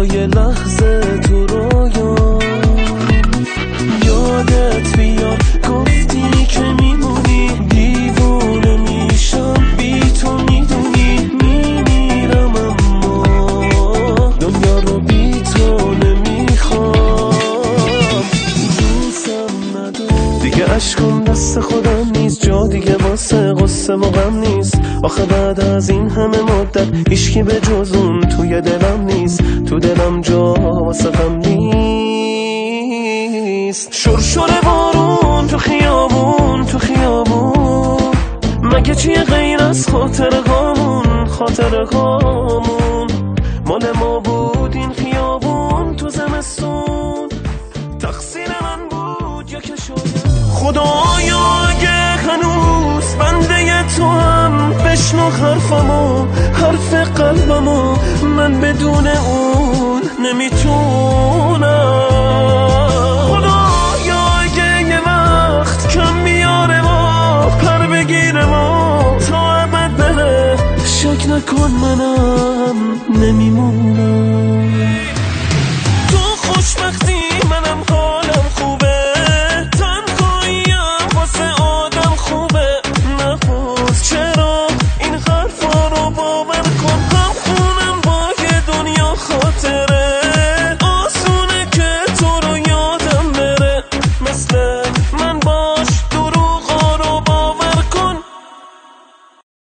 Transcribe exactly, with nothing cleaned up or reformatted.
یا یه لحظه تو رویا یادت بیاد گفتی که میمونی، دیوونه میشم بی تو میدونی، میمیرم اما دنیا رو بی تو نمیخوام. دوستم ندارم دیگه، عشقم دست خودم نیست، جا دیگه واسه غصه و غم نیست. آخه بعد از این همه مدت هیچکی به جز اون توی دلم نیست، تو دلم جا واسه غم نیست. شرشر بارون تو خیابون تو خیابون، مگه چیه غیر از خاطر هامون؟ خاطر هامون مال ما بود این خیابون تو زمستون، تقصیر من بود یا که شاید خدایا اگه هنوز بنده تو هم بشنو حرفمو، حرف قلبمو، من بدون اون نمیتونم. خدایا اگه یه وقت کم میاره ما پر بگیره ما تا ابد بره، شک نکن منم نمیمونم.